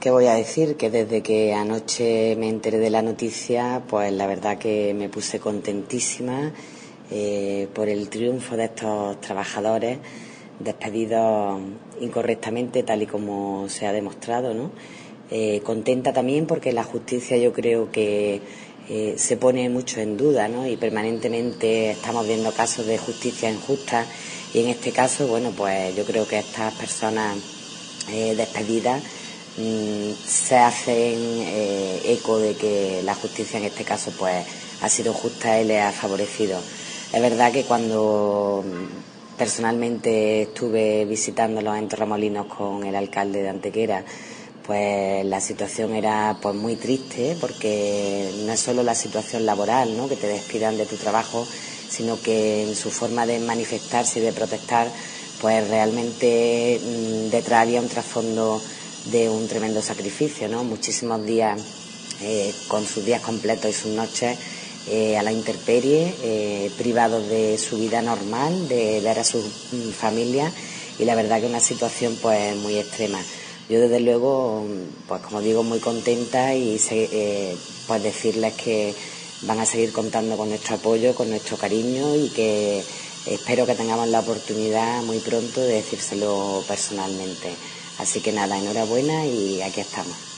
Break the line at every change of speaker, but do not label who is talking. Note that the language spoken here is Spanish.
¿Qué voy a decir? Que desde que anoche me enteré de la noticia, pues la verdad que me puse contentísima por el triunfo de estos trabajadores despedidos incorrectamente, tal y como se ha demostrado, ¿no? Contenta también porque la justicia yo creo que se pone mucho en duda, ¿no? Y permanentemente estamos viendo casos de justicia injusta y en este caso, bueno, pues yo creo que estas personas despedidas se hacen eco de que la justicia en este caso pues ha sido justa y le ha favorecido. Es verdad que cuando personalmente estuve visitándolos en Torremolinos con el alcalde de Antequera, pues la situación era pues muy triste, porque no es solo la situación laboral, ¿no?, que te despidan de tu trabajo, sino que en su forma de manifestarse y de protestar, pues realmente detrás había un trasfondo de un tremendo sacrificio, ¿no? Muchísimos días con sus días completos y sus noches a la intemperie, privados de su vida normal, de ver a sus familias, y la verdad que una situación pues muy extrema. Yo desde luego, pues como digo, muy contenta y pues decirles que van a seguir contando con nuestro apoyo, con nuestro cariño, y que espero que tengamos la oportunidad muy pronto de decírselo personalmente. Así que nada, enhorabuena y aquí estamos.